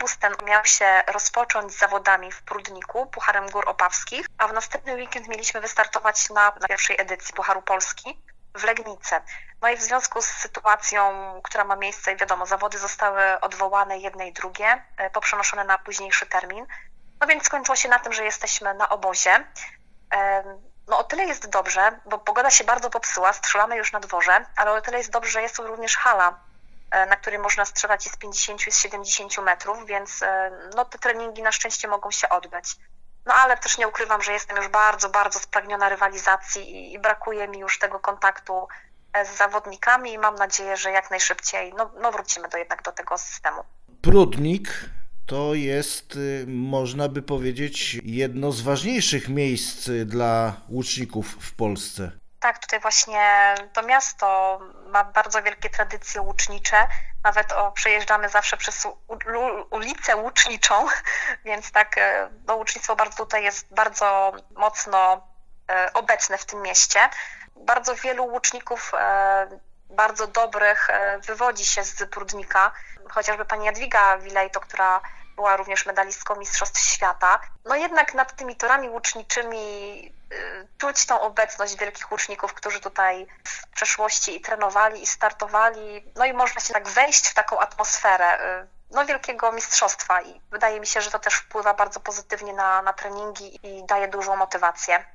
obóz ten miał się rozpocząć z zawodami w Prudniku, Pucharem Gór Opawskich, a w następny weekend mieliśmy wystartować na pierwszej edycji Pucharu Polski w Legnicy. No i w związku z sytuacją, która ma miejsce, i wiadomo, zawody zostały odwołane jedne i drugie, poprzenoszone na późniejszy termin. No więc skończyło się na tym, że jesteśmy na obozie. No o tyle jest dobrze, bo pogoda się bardzo popsuła, strzelamy już na dworze, ale o tyle jest dobrze, że jest tu również hala, na której można strzelać i z 50 i z 70 metrów, więc no, te treningi na szczęście mogą się odbyć. No ale też nie ukrywam, że jestem już bardzo, bardzo spragniona rywalizacji i brakuje mi już tego kontaktu z zawodnikami i mam nadzieję, że jak najszybciej no wrócimy jednak do tego systemu. Prudnik to jest, można by powiedzieć, jedno z ważniejszych miejsc dla łuczników w Polsce. Tak, tutaj właśnie to miasto ma bardzo wielkie tradycje łucznicze. Nawet przejeżdżamy zawsze przez ulicę Łuczniczą, więc tak, no, łucznictwo tutaj jest bardzo mocno obecne w tym mieście. Bardzo wielu łuczników bardzo dobrych wywodzi się z Prudnika, chociażby pani Jadwiga Wilejto, która była również medalistką Mistrzostw Świata. No jednak nad tymi torami łuczniczymi czuć tą obecność wielkich łuczników, którzy tutaj w przeszłości i trenowali, i startowali. No i można się tak wejść w taką atmosferę no wielkiego mistrzostwa i wydaje mi się, że to też wpływa bardzo pozytywnie na treningi i daje dużą motywację.